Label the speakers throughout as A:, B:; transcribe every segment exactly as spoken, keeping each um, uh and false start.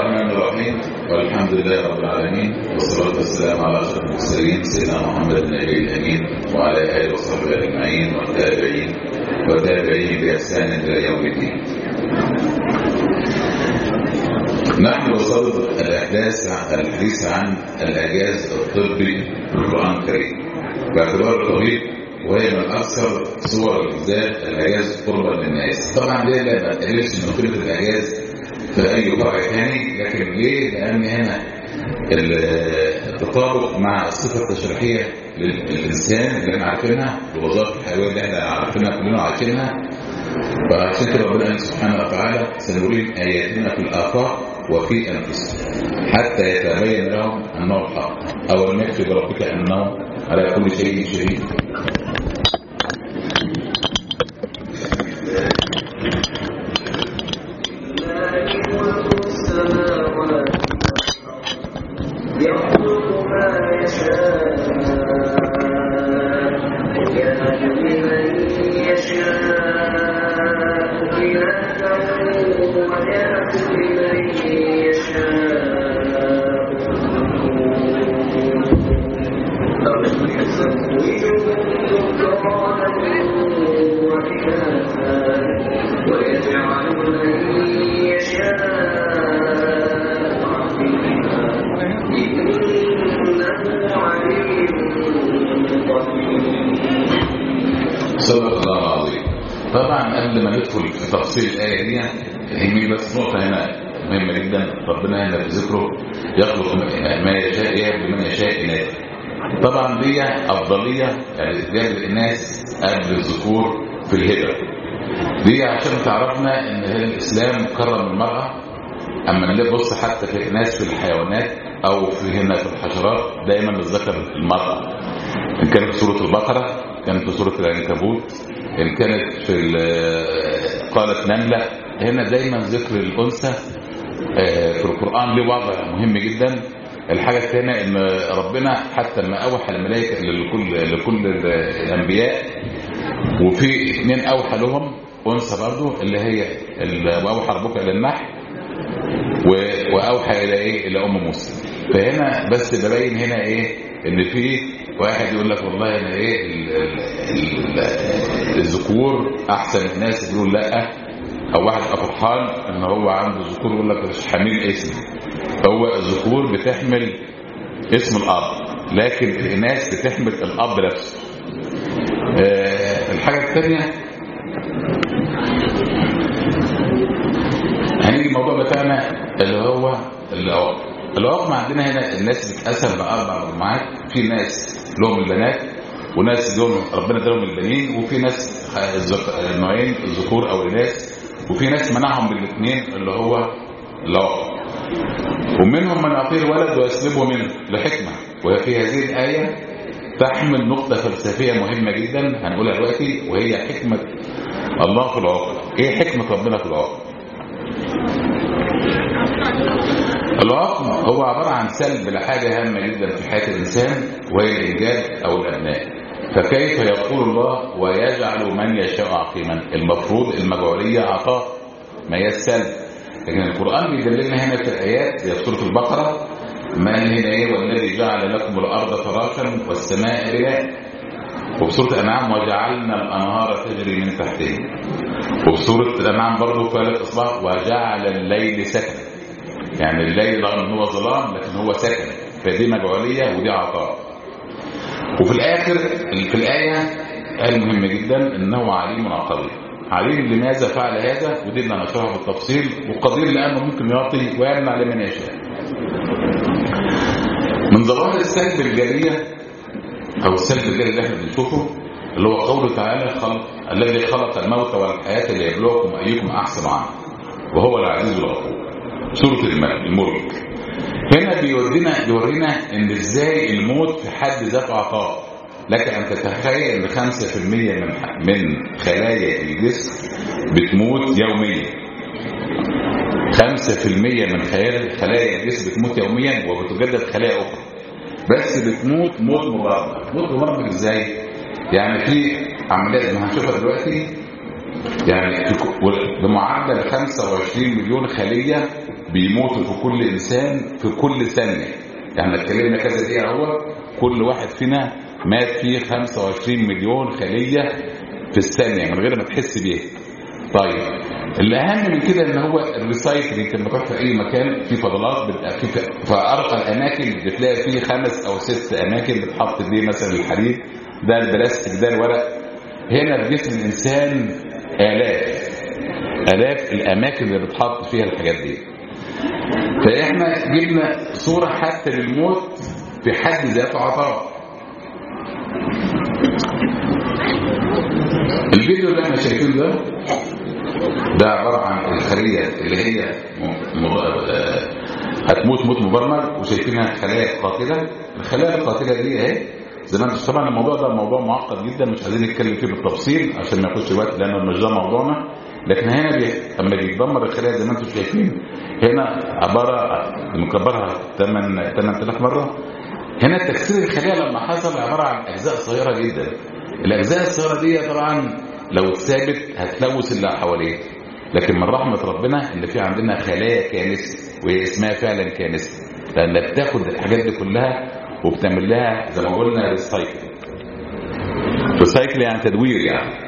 A: الرحمن الرحيم، والحمد لله رب العالمين، والصلاة والسلام على أشرف المرسلين سيدنا محمد النبي الأمين وعلى آله وصحبه أجمعين والتابعين وتابعين بإحسان إلى يوم الدين. نحن بصدد الأحداث عن الحديث عن الإعجاز الطبي في القرآن الكريم باعتبار الطبيب وهي من أكثر صور الإعجاز الإعجاز قربا للناس. طبعا ليه لا ما تقللش من قيمة الإعجاز في أي فرع ثاني، لكن ليه؟ لأن هنا التطابق مع الصفة التشريحية للإنسان اللي احنا عارفينها، الوظائف الحيوية اللي احنا عارفينها كلنا عارفينها. فعشان كده ربنا سبحانه وتعالى سنريهم آياتنا في الآفاق وفي أنفسهم حتى يتبين لهم أنه الحق. أولم يكفي بربك أنه على كل شيء شهيد. طبعا قبل ما ندخل في تفصيل الآية دي يهمني بس نقطة هنا مهمة جدا. ربنا هنا في ذكره يخلق ما يشاء يهب لمن يشاء إناثا. طبعا دي أفضلية، يعني إزدياد الإناث قبل الذكور في الهبة دي عشان تعرفنا إن الإسلام كرم المرأة. أما نبص حتى في الناس في الحيوانات أو في هنا في الحشرات دائما الذكر المرأة، إن كانت في سورة البقرة، كانت في سورة العنكبوت، إن كانت في قالت نملة. هنا دايما ذكر الأنثى في القرآن له وضع مهم جدا. الحاجة الثانية إن ربنا حتى ما أوحى الملائكة لكل لكل الأنبياء، وفي اثنين أوحى لهم أنثى برضه اللي هي وأوحى ربك إلى النحل وأوحى إلى إيه؟ إلى أم موسى. فهنا بس ببين هنا إيه؟ إن في واحد يقول لك والله أنا إيه الذكور أحسن الناس، يقول لا. أو واحد فرحان إن هو عنده ذكور يقول لك مش حامل اسم. هو الذكور بتحمل اسم الأب، لكن الإناث بتحمل الأب نفسه. أه الحاجة الثانية هنيجي الموضوع بتاعنا اللي هو العقم. العقم عندنا هنا الناس بتتقسم بأربع مجموعات. في ناس لهم البنات، وناس لهم ربنا ادالهم البنين، وفي ناس نوعين الذكور او الاناث، وفي ناس منعهم بالاثنين اللي هو العقم. ومنهم من يعطيه الولد ويسلبه منه لحكمه. وفي هذه الايه تحمل نقطه فلسفيه مهمه جدا هنقولها دلوقتي، وهي حكمه الله في العقم. ايه حكمه ربنا في العقم؟ العقم هو عبارة عن سلب لحاجة هامة جدا في حياة الإنسان، وهي الإنجاب أو الأبناء. فكيف يقول الله ويجعل من يشاء عقيما؟ المفروض المجعولية عطاء، ما هي السلب. لكن القرآن بيدللنا هنا في الآيات زي في سورة البقرة ما هنا إيه؟ والذي جعل لكم الأرض فراشا والسماء بناء. وفي سورة الأنعام وجعلنا الأنهار تجري من تحتهم. وفي سورة الأنعام برضه في آية الإصباح وجعل الليل سكنا. يعني الليل رغم ان هو ظلام لكن هو سكن، فدي مجعوليه ودي عطاء. وفي الاخر في الايه قال مهمه جدا انه عليم قدير. عليم لماذا فعل هذا؟ ودي اللي هنشرحها بالتفصيل. وقدير لانه ممكن يعطي ويمنع لمن يشاء. من ظواهر السلب الجاريه او السلب الجاري اللي احنا بنشوفه اللي هو قوله تعالى خلق الذي خلق الموت والحياه ليبلوكم ايكم احسن عملا وهو العزيز الغفور. سورة الملك. هنا بيورينا بيورينا ان ازاي الموت في حد ذاته عطاء. لك ان تتخيل ان خمسة في المية من من خلايا الجسم بتموت يوميا. خمسة في المية من خلايا الجسم بتموت يوميا وبتجدد خلايا اخرى، بس بتموت موت مبرمج. موت مبرمج ازاي؟ يعني في عمليات ما هنشوفها دلوقتي، يعني بمعدل خمسة وعشرين مليون خلية بيموتوا في كل انسان في كل ثانيه. يعني اتكلمنا كذا دقيقه اهو، كل واحد فينا مات فيه خمسة وعشرين مليون خليه في الثانيه من غير ما تحس بيها. طيب الاهم من كده ان هو الريسايكلينج، لما تروح في اي مكان في فضلات بتبقى في في ارقى الاماكن بتلاقي فيه خمس او ست اماكن بتحط فيه مثلا الحديد ده، البلاستيك ده، الورق. هنا في جسم الانسان الاف الاف الاماكن اللي بتحط فيها الحاجات دي. فاحنا جبنا صوره حتى للموت في حد ذاته عطاء. الفيديو اللي احنا شايفينه ده ده عباره عن الخليه اللي هي هتموت موت مبرمج، وشايفينها خلايا قاتله. الخلايا القاتله دي اهي زي ما انتم. طبعا الموضوع ده موضوع معقد جدا، مش عايزين نتكلم فيه بالتفصيل عشان ما ياخدش وقت لانه مش ده موضوعنا. لكن هنا بي... اما بيتدمر الخلايا زي ما انتم شايفين هنا عباره مكبرها ثمانية آلاف مره. هنا تكسير الخلايا لما حصل عباره عن اجزاء صغيره جدا. الاجزاء الصغيره دي طبعا لو اتثابت هتلوث اللي حواليه، لكن من رحمه ربنا ان في عندنا خلايا كانسه، وهي اسمها فعلا كانسه، لان بتاخد الحاجات دي كلها وبتعمل لها زي ما قلنا ريسايكل. ريسايكل يعني تدوير. يعني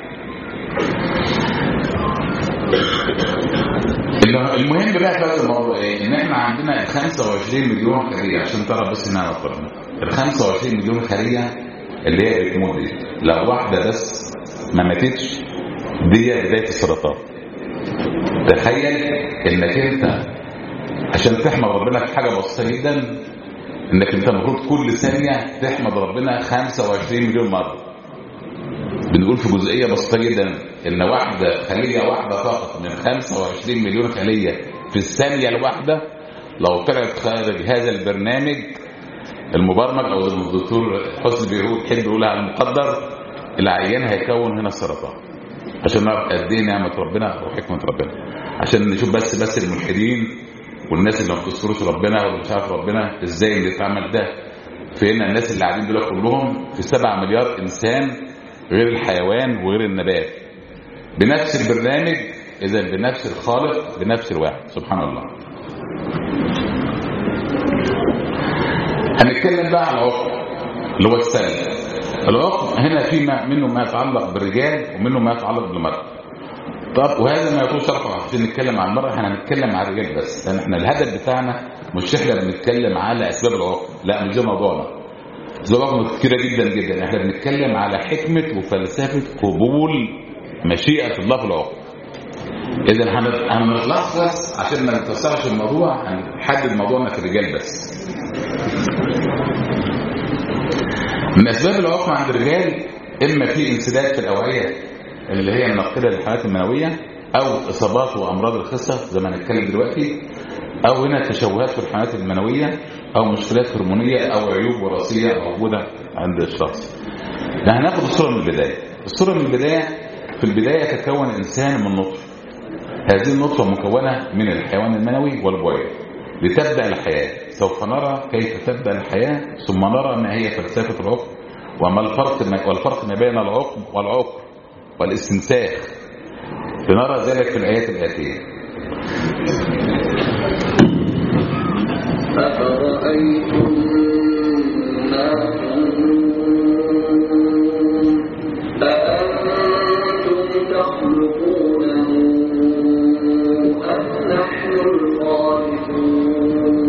A: المهم بقى في هذا الموضوع ايه؟ ان احنا عندنا خمسة وعشرين مليون خليه، عشان ترى بس انها نقرا ال خمسة وعشرين مليون خليه اللي هي بتموت دي، لو واحده بس ما ماتتش دي بدايه السرطان. تخيل انك انت عشان تحمد ربنا في حاجه بسيطه جدا، انك انت المفروض كل ثانيه تحمد ربنا خمسة وعشرين مليون مره. بنقول في جزئيه بسيطه جدا ان واحده خليه واحده فقط من خمسة وعشرين مليون خليه في الثانيه الواحده لو طلعت خارج هذا البرنامج المبرمج، او زي ما الدكتور حسني بيقول يحب يقولها المقدر، العيان هيكون هنا السرطان. عشان نعرف قد ايه نعمه ربنا وحكمه ربنا، عشان نشوف بس بس الملحدين والناس اللي ما بتذكرش ربنا ولا مش عارف ربنا ازاي بيتعمل ده. فينا الناس اللي قاعدين دول كلهم في سبعة مليار انسان غير الحيوان وغير النبات بنفس البرنامج، اذا بنفس الخالق بنفس الواحد سبحان الله. هنتكلم بقى عن العقم اللي هو السلب. العقم هنا في منه ما يتعلق بالرجال ومنه ما يتعلق بالمرأة. طب وهذا ما يطول شرحه عشان نتكلم عن المرأة. احنا هنتكلم عن الرجال بس، لان احنا الهدف بتاعنا مش احنا بنتكلم على اسباب العقم، لا مش ده موضوعنا. اسباب العقم كتيرة جدا جدا. احنا بنتكلم على حكمة وفلسفة قبول مشيئة الله في العقم. اذا هنلخص عشان ما نتوسعش الموضوع، هنحدد موضوعنا في الرجال بس. من اسباب العقم عند الرجال اما في انسداد في الاوعيه اللي هي الناقله للحالات المنويه، او اصابات وامراض الخصه زي ما هنتكلم دلوقتي، او هنا تشوهات في الحالات المنويه، او مشكلات هرمونيه، او عيوب وراثيه موجوده عند الشخص. هناخد الصوره من البدايه. الصوره من البدايه في البدايه تكون الانسان من نطفه. هذه النطفه مكونه من الحيوان المنوي والبويض لتبدا الحياه. سوف نرى كيف تبدا الحياه، ثم نرى ما هي فلسفه العقم وما الفرق والفرق ما بين العقم والعقر والاستنساخ. لنرى ذلك في الايات الاتيه.
B: أفرأيتم ما أأنتم تخلقونه أم نحن الخالقون؟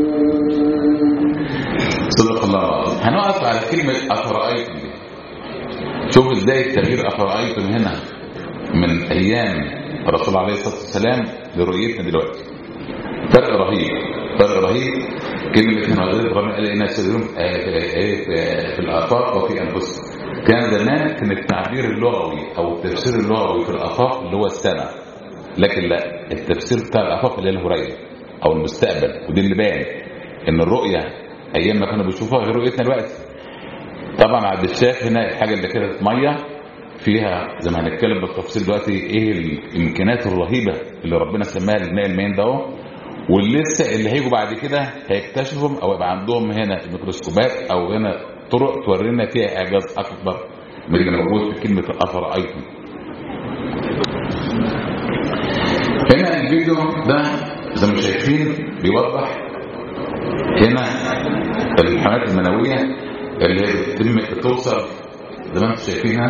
A: صدق الله. هنقف على كلمة أفرأيتم دي. شوف ازاي التغيير أفرأيتم هنا من أيام الرسول عليه الصلاة والسلام لرؤيتنا دلوقتي. فرق رهيب، فرق رهيب. كلمة هنا ربنا قال إنها سيدهم في الآفاق وفي أنفسهم. كان زمان كان التعبير اللغوي أو التفسير اللغوي في الآفاق اللي هو السماء، لكن لا، التفسير بتاع الآفاق اللي هي الهرية أو المستقبل. ودي اللي بان إن الرؤية أيام ما كانوا بيشوفوها غير رؤيتنا دلوقتي. طبعا عبد الشاف هنا الحاجة اللي كانت مية فيها زي ما هنتكلم بالتفصيل دلوقتي ايه الامكانيات الرهيبه اللي ربنا سماها للماء المين ده، واللي لسه اللي هيجوا بعد كده هيكتشفهم او يبقى عندهم هنا الميكروسكوبات او هنا طرق تورينا فيها اعجاز اكبر من اللي موجود في كلمه أفرأيتم. هنا الفيديو ده زي ما شايفين بيوضح هنا الحملات المنوية اللي بتتم توصل زي ما انتم شايفينها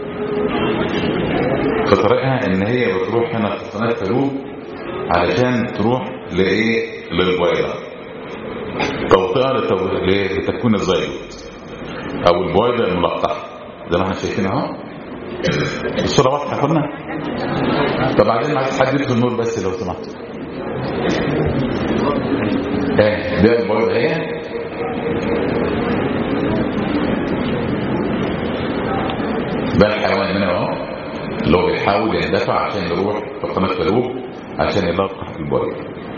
A: في طريقها ان هي بتروح هنا في قناة فالوب علشان تروح لايه للبويضة توطئة لتكوين الزيجوت او البويضة الملقحة زي ما احنا شايفين اهو. الصورة واضحة كنا. طب بعدين عايز حد يدخل النور بس لو سمحت. ايه ده البويضة اهي. ده الحيوان منه اهو اللي هو بيحاول يندفع عشان يروح في قناة فالوب عشان يلقح البويضة.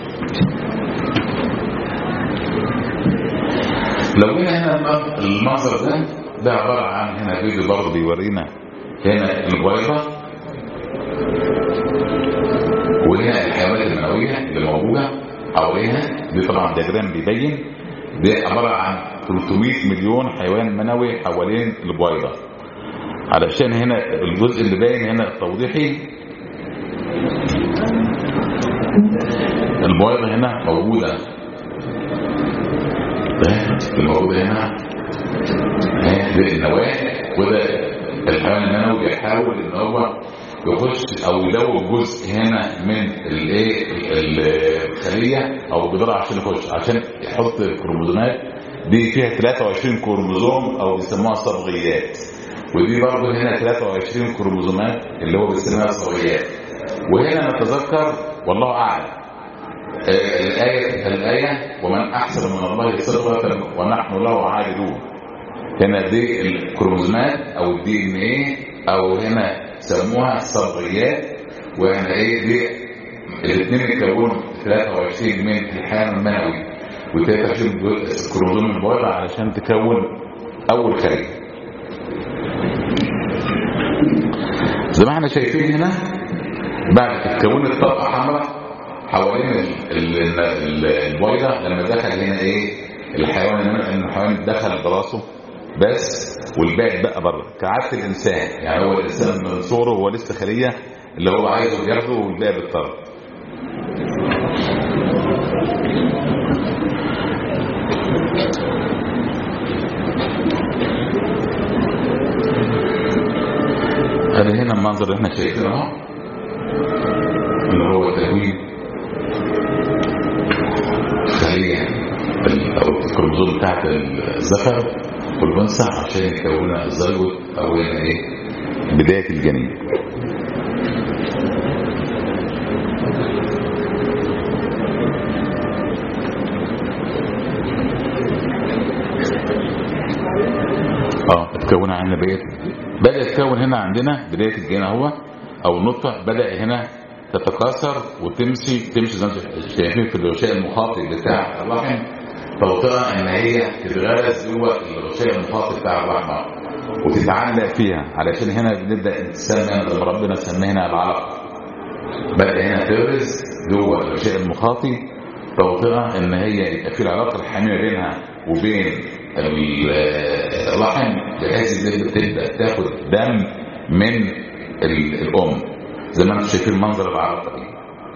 A: لو جينا هنا المنظر ده ده عبارة عن هنا فيديو برضه بيورينا هنا البويضة وهنا الحيوانات المنوية اللي موجودة حواليها. دي طبعا دياجرام بيبين دي عبارة عن ثلاثمائة مليون حيوان منوي حوالين البويضة. علشان هنا الجزء اللي باين هنا التوضيحي البويضة هنا موجودة الموجودة هنا دي النواة وده الحيوان المنوي بيحاول ان هو يخش او يدوب جزء هنا من الايه الخلية او الجدار عشان يخش عشان يحط كروموزومات. دي فيها ثلاثة وعشرين كروموزوم او بيسموها صبغيات ودي برضه هنا ثلاثة وعشرين كروموزومات اللي هو بيسموها صبغيات. وهنا نتذكر والله اعلم الآية الآية ومن أحسن من الله صبغة ونحن له عابدون. هنا دي الكروموزومات أو الدي إن إيه أو هنا سموها الصبغيات. وهنا إيه دي الاثنين يكونوا ثلاثة وعشرين من الحيوان المنوي وثلاثة وعشرين كروموزوم البويضة علشان تكون أول خلية. زي ما احنا شايفين هنا بعد تكون الطبقة حمراء حوالين البويضة لما دخل هنا ايه الحيوان الحيوان دخل براسه بس والباقي بقى بره كعادة الانسان. يعني هو الانسان من صوره هو لسه خلية اللي هو عايزه ياخده والباقي بالطرد. هذا هنا المنظر اللي احنا شايفينه اهو اللي هو تكوين خلية او الكروموزوم بتاعت الذكر والانثى عشان يكون الزيجوت او ايه بداية الجنين. اه اتكون عندنا بداية بدأ يتكون هنا عندنا بداية الجنين اهو او النطفة بدأ هنا تتكاثر وتمشي تمشي زي ما انتم شايفين في الغشاء المخاطي بتاع الرحم توطئة ان هي تتغرس جوه الغشاء المخاطي بتاع الرحم وتتعلق فيها علشان هنا بنبدا نسمي لما ربنا سميها هنا العلقه. بدا هنا تغرس جوه الغشاء المخاطي توطئة ان هي يبقى في العلاقه الحميمه بينها وبين الرحم بحيث ان تبدا تاخد دم من الام زي ما انتم شايفين المنظر العلاقه دي.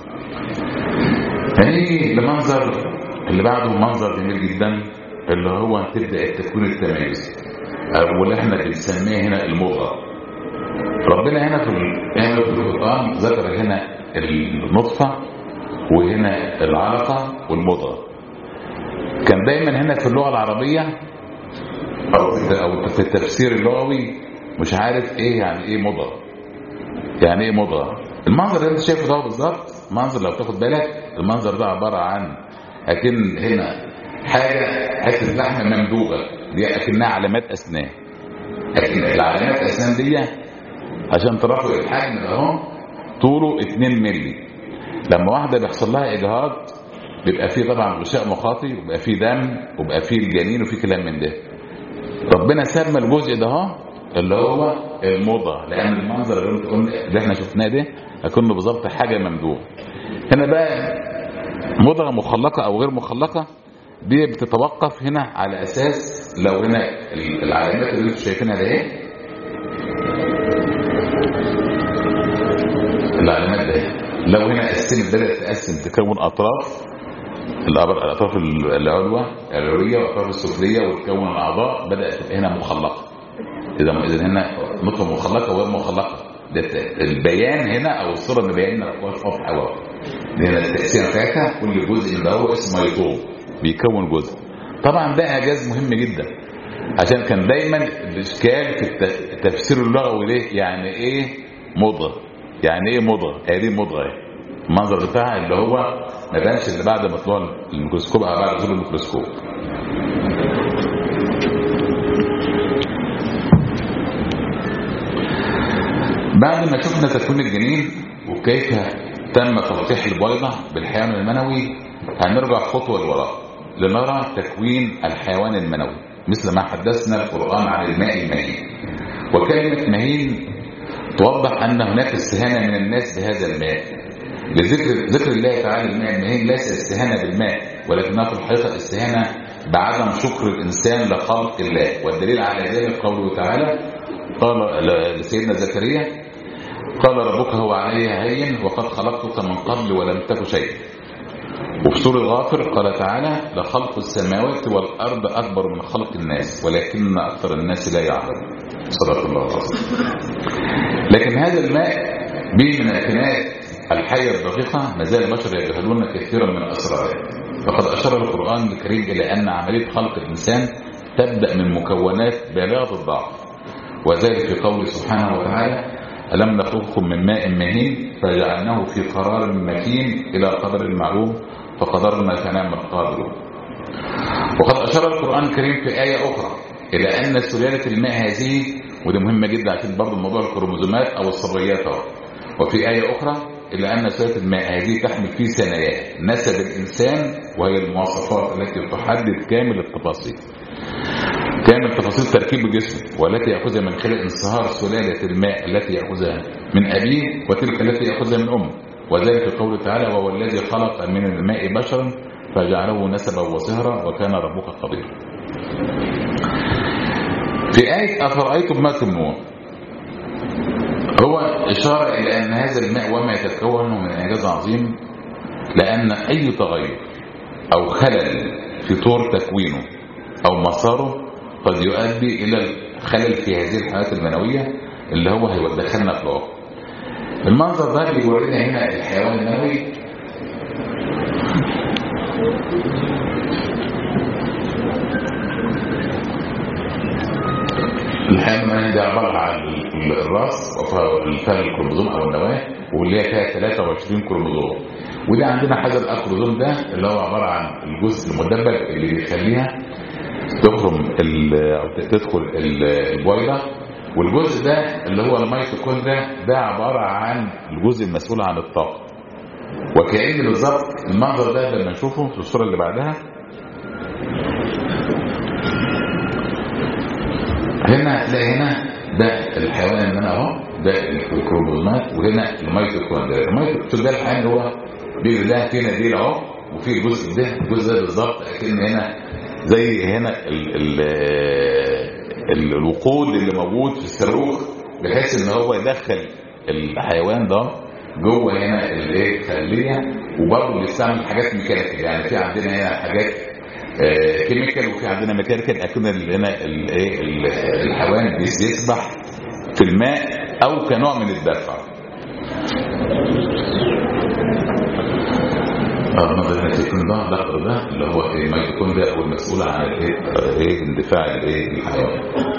A: هنيجي لمنظر اللي بعده منظر جميل جدا اللي هو تبدا التكوين التميزي او اللي احنا بنسميه هنا المضغه. ربنا هنا في هنا في القرآن ذكر هنا النطفه وهنا العلقه والمضغه. كان دايما هنا في اللغه العربيه او في التفسير اللغوي مش عارف ايه يعني ايه مضغه يعني ايه مضغه. المنظر اللي انت شايفه ده بالظبط منظر لو تاخد بالك المنظر ده عباره عن اكن هنا حاجه حته لحمه ممدوغه دي اكنها علامات اسنان. لكن العلامات الاسنان دي عشان ترفع الحجم ده اهو طوله اتنين مللي. لما واحده بيحصل لها اجهاض بيبقى فيه طبعا غشاء مخاطي وبيبقى فيه دم وبيبقى فيه الجنين وفيه كلام من ده. ربنا سمى الجزء ده اهو اللي هو المضغه لان المنظر اللي احنا شفناه ده اكنه بالظبط حاجه ممدوغه. هنا بقى مضغه مخلقه او غير مخلقه دي بتتوقف هنا على اساس لو هنا العلامات اللي انتم شايفينها ده ايه العلامات ده لو هنا السن بدات تقسم تكون اطراف الاطراف العلوى العلويه والاطراف السفليه وتكون الاعضاء بدات تبقى هنا مخلقه. اذا اذا هنا نطفه مخلقه وغير مخلقه، ده البيان هنا او الصوره اللي بينا واضحه قوي. لان التقسيمه بتاعتها كل جزء من هو اسمه ميتوم بيكون جزء. طبعا ده اعجاز مهم جدا، عشان كان دايما الاشكال في التفسير اللغوي ليه يعني ايه مضغه، يعني ايه مضغه، هذه مضغه المنظر بتاعها اللي هو ما بانش اللي بعد ما طلع الميكروسكوب او بعد ظهور الميكروسكوب. بعد ما شفنا تكوين الجنين وكيف تم تلقيح البيضة بالحيوان المنوي، هنرجع خطوة لوراء لنرى تكوين الحيوان المنوي مثل ما حدثنا القرآن عن الماء المهين. وكلمة مهين توضح أن هناك استهانة من الناس بهذا الماء، لذكر ذكر الله تعالى الماء المهين ليس استهانة بالماء، ولكنها في الحقيقة استهانة بعدم شكر الإنسان لخلق الله. والدليل على ذلك قوله تعالى قال لسيدنا زكريا قال ربك هو علي هين وقد خلقتك من قبل ولم تك شيء. وفي سورة غافر قال تعالى لخلق السماوات والأرض أكبر من خلق الناس ولكن أكثر الناس لا يعلمون. صدق الله العظيم. لكن هذا الماء به من الكائنات الحية الدقيقة ما زال البشر يجهلون كثيرا من أسراره. وقد أشار القرآن الكريم إلى أن عملية خلق الإنسان تبدأ من مكونات بالغة الضعف، وذلك في قوله سبحانه وتعالى ألم نخلقكم من ماء مهين فجعلناه في قرار مكين إلى قدر معلوم فقدرنا فنعم القادرون. وقد أشار القرآن الكريم في آية أخرى إلى أن سلالة الماء هذه، وده مهمة جدا عشان برضه موضوع الكروموزومات أو الصبغيات، وفي آية أخرى إلى أن سلالة الماء هذه تحمل في ثناياه نسب الإنسان، وهي المواصفات التي تحدد كامل التفاصيل كامل تفاصيل تركيب الجسم، والتي يأخذها من خلال انصهار سلالة الماء التي يأخذها من أبيه وتلك التي يأخذها من أمه. وذلك في قوله تعالى وهو الذي خلق من الماء بشرا فجعله نسبا وصهرا وكان ربك قديرا. في آية أفرأيتم ما تمنون هو إشارة إلى أن هذا الماء وما يتكون من إعجاز عظيم، لأن أي تغير أو خلل في طور تكوينه أو مساره قد يؤدي إلى الخلل في هذه الحالات المنوية اللي هو هيودخلنا في الواقع. المنظر ده بيورينا هنا الحيوان المنوي الحيوان المنوي ده عبارة عن الراس وفيها الكروموزوم أو النواة، واللي هي فيها ثلاثة وعشرين كروموزوم. وده عندنا حاجة الأكروزوم ده اللي هو عبارة عن الجزء المدبب اللي بيخليها تخرم أو تدخل البويضة. والجزء ده اللي هو الميتوكوندريا ده عبارة عن الجزء المسؤول عن الطاقة. وكأن بالظبط المنظر ده لما نشوفه في الصورة اللي بعدها هنا هتلاقي هنا ده الحيوان اللي انا اهو ده الكروموزومات، وهنا الميتوكوندريا. الميتوكوندريا ده الحيوان اللي هو ده فينا ديل اهو، وفي الجزء ده الجزء ده بالظبط اكن هنا زي هنا ال ال ال الوقود اللي موجود في الصاروخ، بحيث ان هو يدخل الحيوان ده جوه هنا الايه الخليه. وبرضه بيستعمل حاجات ميكانيكال، يعني في عندنا هنا حاجات آه كيميكال وفي عندنا ميكانيكال، اكن هنا الايه الحيوان بيسبح في الماء او كنوع من الدفع. المنظر اللي يكون ده الاخضر ده اللي هو الميتوكوندريا او المسؤول عن الايه اندفاع الايه الحيوان.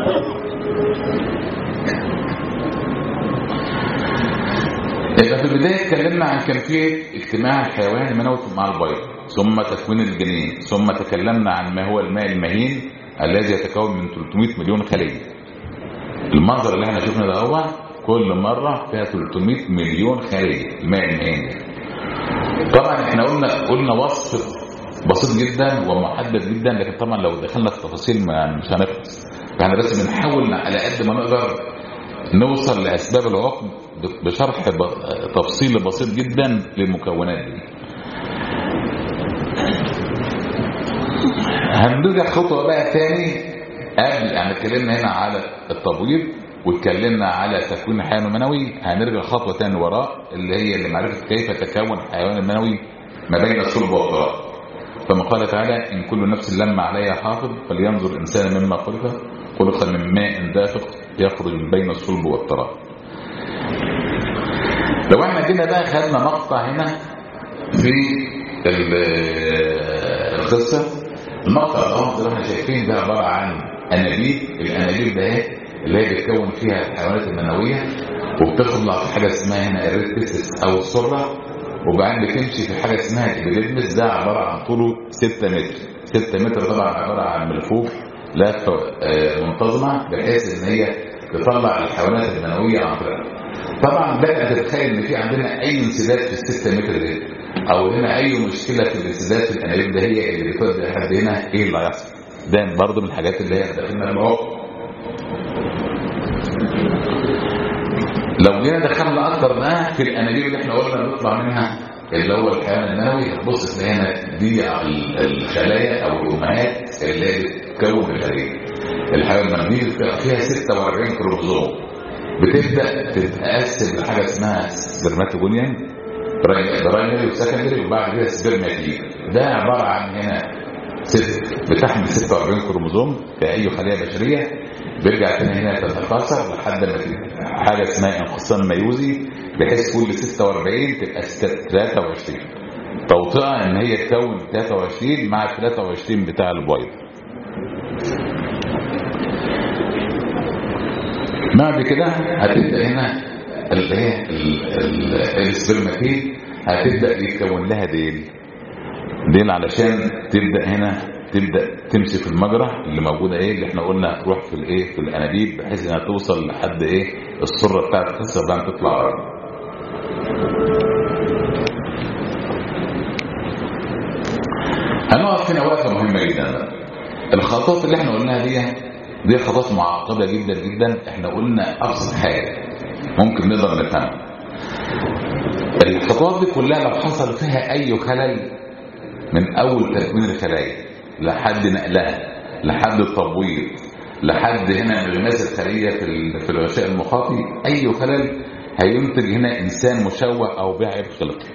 A: يبقى في البدايه اتكلمنا عن كيفيه اجتماع الحيوان المنوي مع البيض، ثم تكوين الجنين، ثم تكلمنا عن ما هو الماء المهين الذي يتكون من ثلاثمائة مليون خليه. المنظر اللي احنا شفنا ده هو كل مره فيها ثلاثمائة مليون خليه الماء المهين. طبعا احنا قلنا قلنا وصف بسيط جدا ومحدد جدا، لكن طبعا لو دخلنا في تفاصيل مش هنخلص. احنا بس بنحاول على قد ما نقدر نوصل لاسباب العقم بشرح تفصيل بسيط جدا للمكونات دي. هنرجع خطوه بقى تاني قبل يعني اتكلمنا هنا على التبويض واتكلمنا على تكوين الحيوان المنوي. هنرجع خطوه ثانيه وراء اللي هي اللي معرفه كيف يتكون الحيوان المنوي ما بين الصلب والفراغ. كما قال تعالى إن كل نفس لما عليها حافظ فلينظر الإنسان مما خلق خلق من ماء دافق يخرج من بين الصلب والتراب. لو احنا كده بقى خدنا مقطع هنا في القصة، المقطع ده اللي احنا شايفين ده عبارة عن أنابيب. الأنابيب ده اللي هي بتكون فيها الحيوانات المنوية وبتطلع في حاجة اسمها هنا الريتبسس أو السرة، وبعدين بتمشي في حاجة اسمها الإبيديدمس. ده عبارة عن طوله ستة متر. ستة متر طبعا عبارة عن ملفوف لفة منتظمة بحيث ان هي تطلع الحيوانات المنوية عن طريقها. طبعا بقى تتخيل ان في عندنا اي انسداد في الستة متر دي او هنا اي مشكلة في الانسداد في الانابيب ده هي اللي بتودي لحد هنا، ايه اللي هيحصل؟ ده برضه من الحاجات اللي هي داخلنا المواقف. لو جينا دخلنا اكتر بقى في الانابيب اللي احنا قلنا بنطلع منها اللي هو الحيوان المنوي، هتبص تلاقي هنا دي الخلايا او الامهات اللي هي بتكون الخليه. الحيوان المنوي فيها ستة وأربعين كروموزوم، بتبدا تتقسم لحاجه اسمها سبرماتوجونيان برايمري وسكندري وبعد كده سبرماتيك. ده عباره عن هنا ست بتحمل ستة وأربعين كروموزوم كأي خليه بشريه، بيرجع تاني هنا تتكاثر لحد ما حاجه اسمها انقسام ميوزي بحيث كل ستة وأربعين تبقى ثلاثة وعشرين توطئه ان هي تكون ثلاثة وعشرين مع ثلاثة وعشرين بتاع البيض. بعد كده هتبدا هنا اللي هي السبرماتيد هتبدا يتكون لها ديل ديل علشان تبدا هنا تبدا تمشي في المجرى اللي موجوده ايه اللي احنا قلنا تروح في الايه في الانابيب بحيث انها توصل لحد ايه السره بتاعت القصه بعد تطلع بره. هنقف هنا وقفه مهمه جدا. الخطوات اللي احنا قلناها دي دي خطوات معقده جدا جدا. احنا قلنا ابسط حاجه ممكن نقدر نفهمها. الخطوات دي كلها لو حصل فيها اي خلل من اول تكوين الخلايا لحد نقلها لحد التبويض لحد هنا انغماس الخليه في في الغشاء المخاطي، اي خلل هينتج هنا انسان مشوه او بعيب خلقي.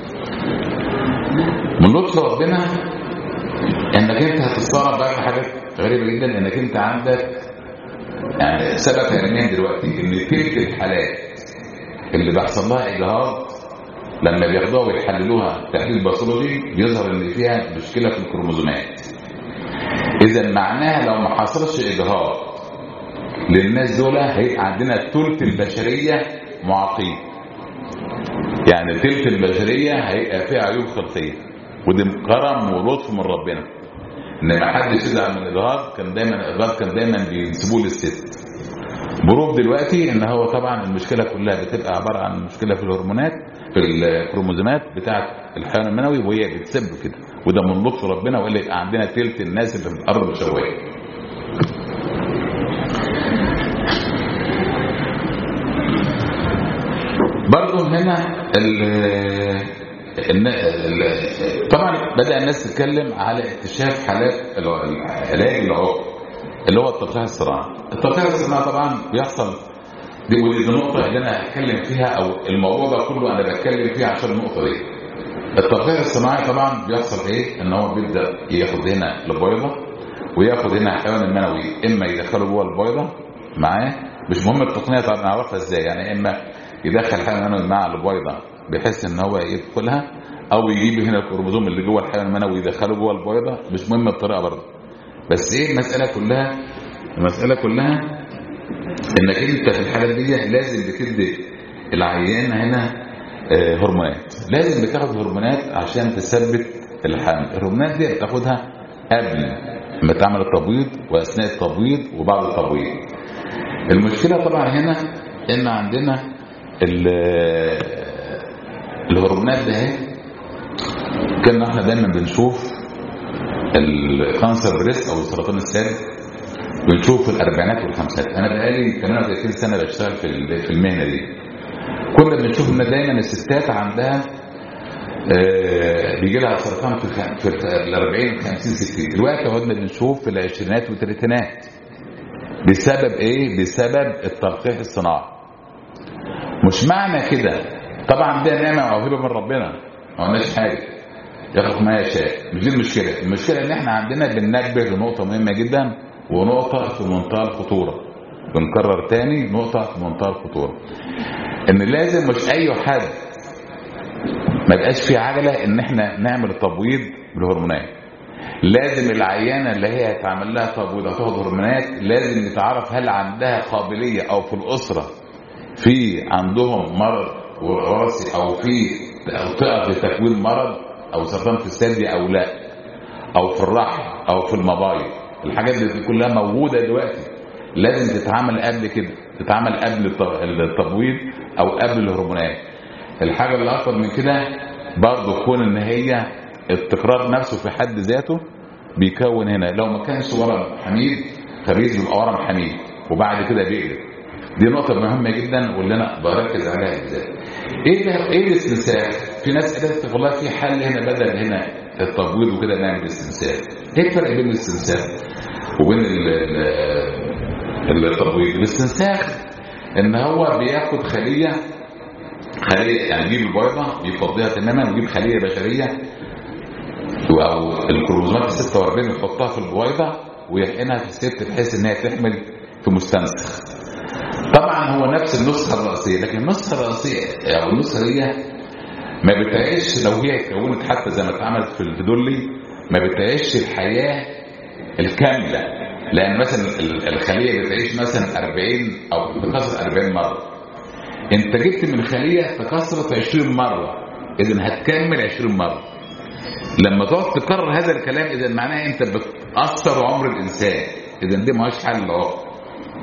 A: من لطف ربنا انك انت هتستغرب بقى حاجات غريبه جدا، انك انت عندك يعني ثبت علميا دلوقتي ان تلك الحالات اللي بيحصل لها اجهاض لما بياخدوها ويحللوها تحليل باثولوجي بيظهر ان فيها مشكله في الكروموزومات. اذا معناها لو ما حصلش اجهاض للناس دول هيبقى عندنا ثلث البشريه معاقين، يعني ثلث البشريه هيبقى فيها عيوب خلقيه، ودي كرم ولطف من ربنا ان ما حدش يزعل من الاجهاض. كان دايما الاجهاض كان دايما بينسبوه للست. بروف دلوقتي ان هو طبعا المشكله كلها بتبقى عباره عن مشكله في الهرمونات في الكروموزومات بتاعه الحيوان المنوي وهي بتسبب كده، وده من لطف ربنا والا يبقى عندنا ثلث الناس اللي في الارض مشوهه. برضه هنا طبعا بدا الناس تتكلم على اكتشاف حالات علاج العقم اللي هو التلقيح الصناعي. التلقيح الصناعي طبعا بيحصل دي ودي النقطه اللي انا هتكلم فيها او الموضوع ده كله انا بتكلم فيه عشان النقطه دي. التلقيح الصناعي طبعا بيحصل ايه ان هو بيبدا ياخد هنا البيضه وياخد هنا الحيوان المنوي، اما يدخله جوه البيضه معاه، مش مهم التقنيه طبعا نعرفها ازاي، يعني اما يدخل الحيوان المنوي مع البيضه بحيث ان هو يدخلها او يجيب هنا الكروموزوم اللي جوه الحيوان المنوي يدخله جوه البيضه، مش مهم الطريقه برضه. بس ايه المساله كلها المساله كلها انك انت في الحالات دي لازم بتدي العيان هنا هرمونات، لازم بتاخد هرمونات عشان تثبت الحمل. الهرمونات دي بتاخدها قبل ما تعمل التبويض واثناء التبويض وبعد التبويض. المشكله طبعا هنا ان عندنا الهرمونات ده كنا احنا دايما بنشوف الكانسر بريست او السرطان الثدي بنشوف في الاربعينات والخمسينات. انا بقالي ثمانية وثلاثين سنه بشتغل في في المهنه دي. كنا بنشوف ان دايما الستات عندها بيجي لها سرطان في في ال أربعين خمسين ستين. دلوقتي قعدنا بنشوف في العشرينات والثلاثينات. بسبب ايه؟ بسبب التلقيح الصناعي. مش معنى كده طبعا ده نعمه موهبه من ربنا ما قلناش حاجه، يخلق ما يشاء. مش دي المشكله، المشكله ان احنا عندنا بننبه لنقطه مهمه جدا، ونقطه في منتهى الخطوره. بنكرر تاني نقطه في منتهى الخطوره، ان لازم مش اي حد ما يبقاش في عجله ان احنا نعمل تبويض بالهرمونات. لازم العيانه اللي هي هتعمل لها تبويض او تاخد هرمونات لازم نتعرف هل عندها قابليه او في الاسره في عندهم مرض وراثي او في تقطع في تكوين مرض او سرطان في الثدي او لا، او في الرحم او في المبايض. الحاجات دي كلها موجوده دلوقتي، لازم تتعمل قبل كده، تتعمل قبل التبويض او قبل الهرمونات. الحاجه اللي اكتر من كده برضه تكون ان هي التكرار نفسه في حد ذاته بيكون هنا، لو ما كانش ورم حميد خبيث بيبقى ورم حميد وبعد كده بيقلب. دي نقطه مهمه جدا واللي انا بركز عليها ازاي. ايه ده؟ ايه الاستنساخ؟ في ناس قالت والله في حل هنا بدل هنا التبويض وكده نعمل استنساخ. ايه الفرق بين الاستنساخ وبين التبويض؟ الاستنساخ ان هو بياخد خليه خليه يعني يجيب البيضه يفضيها تماما ويجيب خليه بشريه او الكروموسومات ستة وأربعين يحطها في البويضه ويحقنها في الست بحيث ان هي تحمل في مستنسخ. طبعا هو نفس النسخه الرئيسيه، لكن النسخه الرئيسيه او النسخه دي ما بتعيش لو هي اتكونت حتى زي ما اتعملت في الدولي، ما بتعيش الحياه الكامله، لان مثلا الخليه بتعيش مثلا أربعين او بتكسر أربعين مره. انت جبت من خليه تكسرت عشرين مره، اذا هتكمل عشرين مره. لما تقعد تكرر هذا الكلام اذا معناه انت بتاثر عمر الانسان، اذا دي ماهوش حل اهو.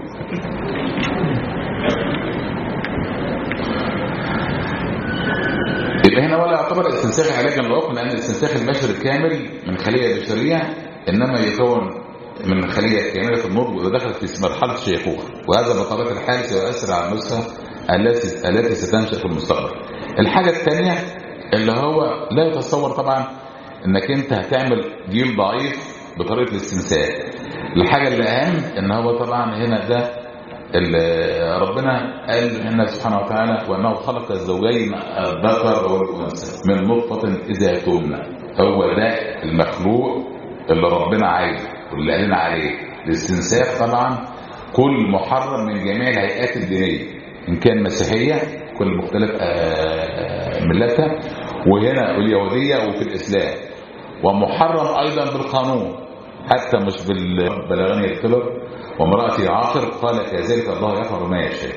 A: يبقى هنا ولا يعتبر استنساخ علاجا للعقم، لان الاستنساخ البشري الكامل من خليه بشريه انما يكون من خليه كامله النضج واذا دخلت في مرحله الشيخوخه، وهذا بطبيعه الحال سيؤثر على النسخه التي التي ستنشا في المستقبل. الحاجه الثانيه اللي هو لا يتصور طبعا انك انت هتعمل جيل ضعيف بطريقه الاستنساخ. الحاجه اللي اهم ان هو طبعا هنا ده ربنا قال هنا سبحانه وتعالى وانه خلق الزوجين الذكر والانثى من نطفه اذا تمنى. هو ده المخلوق اللي ربنا عايزه واللي قالنا عليه. الاستنساخ طبعا كل محرم من جميع الهيئات الدينيه ان كان مسيحيه كل مختلف ملتها، وهنا اليهوديه وفي الاسلام، ومحرم ايضا بالقانون حتى مش بالبلاغان يقتله وامرأتي عاقر قال كذلك الله يفعل ما يشاء.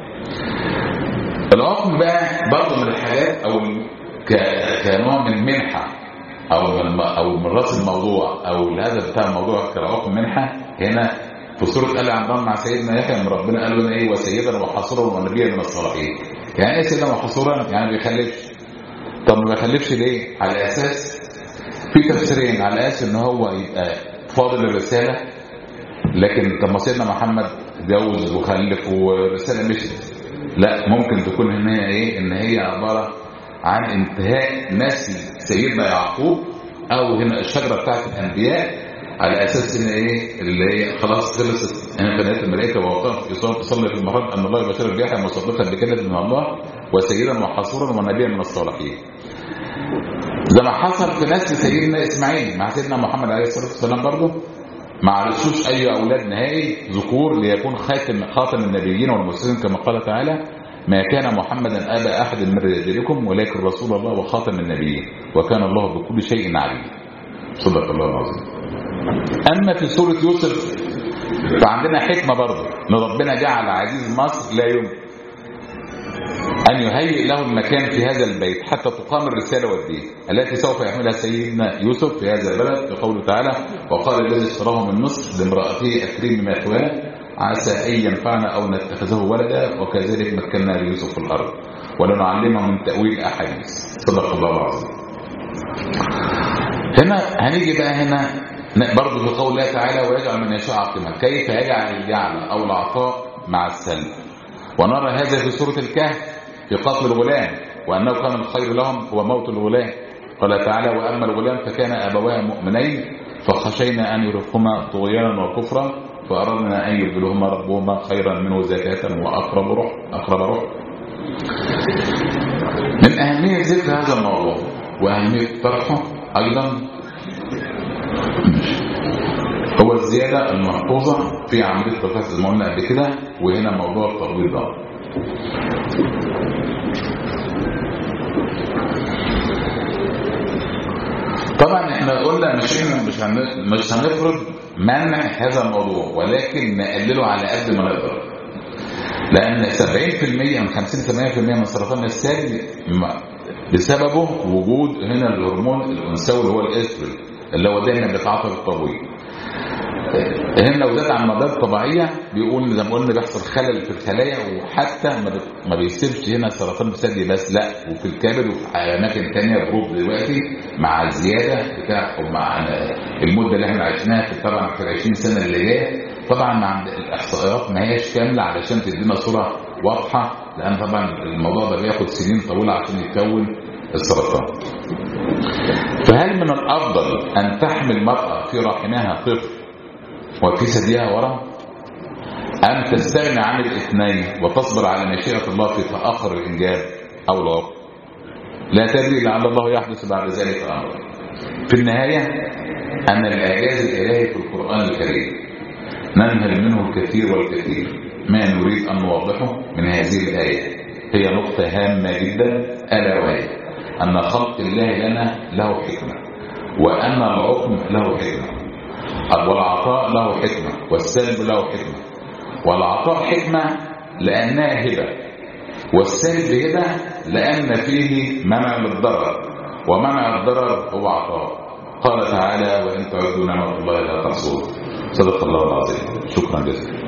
A: العقم بقى برضه من الحاجات او كنوع من منحه او من او من راس الموضوع او الهدف بتاع الموضوع كالعقم منحه. هنا في سوره ال عمران مع سيدنا يحيى ان ربنا قال له ايه وسيدا وحصورا ونبيا من الصالحين. يعني ايه سيدا وحصورا؟ يعني ما بيخلفش. طب ما بيخلفش ليه؟ على اساس في تفسيرين، على اساس ان هو يبقى فاضل الرساله، لكن طب ما سيدنا محمد جوز وخلف والرساله مشت. لا، ممكن تكون هنا ايه ان هي عباره عن انتهاء نسل سيدنا يعقوب او هنا الشجره بتاعت الانبياء، على اساس ان ايه اللي هي خلاص خلصت هنا بنات الملائكه ووقفت يصلي تصلي في المحراب ان الله يبشر بيحيى مصدقا بكلمه من الله وسيدا وحصورا ونبيا من الصالحين. زي ما حصل في نسل سيدنا اسماعيل مع سيدنا محمد عليه الصلاه والسلام برضه ما عرفوش اي اولاد نهائي ذكور ليكون خاتم خاتم النبيين والمرسلين كما قال تعالى ما كان محمدا ابا احد من رجالكم ولكن رسول الله وخاتم النبيين وكان الله بكل شيء عليم. صدق الله العظيم. اما في سوره يوسف فعندنا حكمه برضه ان ربنا جعل عزيز مصر لا يمكن ان يهيئ له المكان في هذا البيت حتى تقام الرساله والدين التي سوف يحملها سيدنا يوسف في هذا البلد، بقوله تعالى وقال الذي اشتراه من مصر لامراته اكرمي مثواه عسى ان ينفعنا او نتخذه ولدا وكذلك مكنا ليوسف في الارض ولنعلمه من تاويل الاحاديث. صدق الله العظيم. هنا هنيجي بقى هنا برضه في قول الله تعالى ويجعل من يشاء عقيما. كيف يجعل الجعل او العطاء مع السلب؟ ونرى هذا في سوره الكهف في قتل الغلام وانه كان الخير لهم هو موت الغلام. قال تعالى واما الغلام فكان ابواه مؤمنين فخشينا ان يرهقهما طغيانا وكفرا فاردنا ان يبدلهما ربهما خيرا منه زكاه واقرب روح اقرب روح. من اهميه ذكر هذا الموضوع واهميه طرحه أيضا هو الزيادة الملحوظة في عملية التوفيق زي ما قلنا قبل كده، وهنا موضوع التطبيق ده. طبعا احنا قلنا مش مش مش هنفرض منع هذا الموضوع، ولكن نقلله على قد ما نقدر، لان سبعين بالمئة من خمسين ثمانين بالمئة من سرطان الثدي بسببه وجود هنا الهرمون الانثوي اللي هو الاستروجين اللي هو دايما بيتعاطى بالتبويض. هنا لو زاد عن المعدات الطبيعيه بيقول زي ما قلنا بيحصل خلل في الخلايا، وحتى ما بيسيبش هنا سرطان الثدي بس، لا وفي الكبد وفي اماكن ثانيه بروب دلوقتي مع الزياده بتاع ومع المده اللي احنا عشناها في طبعا في العشرين سنه اللي جايه. طبعا مع الاحصائيات ما هياش كامله علشان تدينا صوره واضحه، لان طبعا الموضوع ده بياخد سنين طويله عشان يتكون السرطان. فهل من الافضل ان تحمل المراه في رحمها طفل وفي ثديها ورم، أم تستغني عن الاثنين وتصبر على مشيئة الله في تأخر الإنجاب أو لا؟ لا تدري لعل الله يحدث بعد ذلك أمر. في النهاية أن الإعجاز الإلهي في القرآن الكريم ننهل منه الكثير والكثير. ما نريد أن نوضحه من هذه الآية هي نقطة هامة جدا، ألا وهي أن خلق الله لنا له حكمة، وأن العقم له حكمة، والعطاء له حكمة، والسلب له حكمة. والعطاء حكمة لأنها هبة، والسلب هبة لأن فيه منع للضرر، ومنع الضرر هو عطاء. قال تعالى: وإن تعدوا نعمة الله لا تحصوها. صدق الله العظيم. شكرا جزيلا.